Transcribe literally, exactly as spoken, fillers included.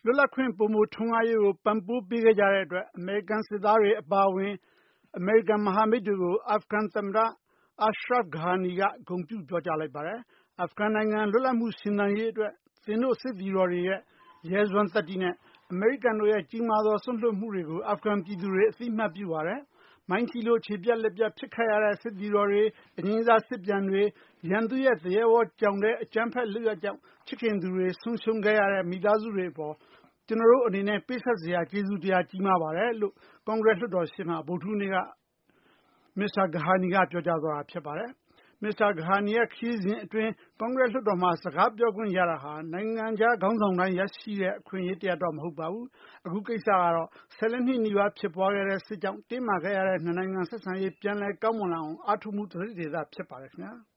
လွတ်လပ်ခွင့်ပိုမိုထွန်းကားရေးကိုပံ့ပိုးပေးခဲ့ကြတဲ့အတွက်အမေရိကန်စစ်သားတွေအပါအဝင်အမေရိကန်မဟာမိတ်တွေကိုအာဖဂန်သမ္မတ Ashraf Ghani ကဂုဏ်ပြုပြောကြားလိုက်ပါတယ်။ အာဖဂန်နိုင်ငံလွတ်လပ်မှုရှင်သန်ရေးအတွက်သင်တို့စစ်သည်တော်တွေရဲ့ရဲစွမ်းသတ္တိနဲ့အမေရိကန်တို့ရဲ့ကြီးမားသောစွန့်လွှတ်မှုတွေကိုအာဖဂန်ပြည်သူတွေအသိအမှတ်ပြုပါတယ်။မိုင်းထီလိုခြေပြတ်လက်ပြတ်ဖြစ်ခဲ့ရတဲ့စစ်သည်တော်တွေအငြိမ်းစားစစ်ပြန်တွေရန်သူရဲ့သရဲဘောကြောင်တဲ့အကြမ်းဖက်လုပ်ရကြောင်းချစ်ခင်သူတွေဆုံးရှုံးခဲ့ရတဲ့မိသားစုတွေအပေါ်ကျွန်တော်တို့အနေနဲ့ပေးဆက်စရာကျေးဇူးတရားကြီးမားပါတယ်လို့ကွန်ဂရက်လွှတ်တော်ရှေ့မှာဗုဒ္ဓဟူးနေ့ကမစ္စတာဂဟာနီကပြောကြားသွားတာဖြစ်ပါတယ်။မစ္စတာဂဟာနီရဲ့ခရီးစဉ်အတွင်းကွန်ဂရက်လွှတ်တော်မှာစကားပြောခွင့်ရတာဟာနိုင်ငံခြားခေါင်းဆောင်တိုင်းရရှိတဲ့အခွင့်အရေးတရားတော့မဟုတ်ပါဘူး။အခုကိစ္စကတော့ဆယ်စုနှစ်နီးပါးဖြစ်ပွားခဲ့တဲ့စစ်ကြောင့်တင်းမာခဲ့ရတဲ့နှစ်နိုင်ငံဆက်ဆံရေးပြန်လည်ကောင်းမွန်လာအောင်အားထုတ်မှုတစ်စိတ်တဒေသဖြစ်ပါတယ်ခင်ဗျာ။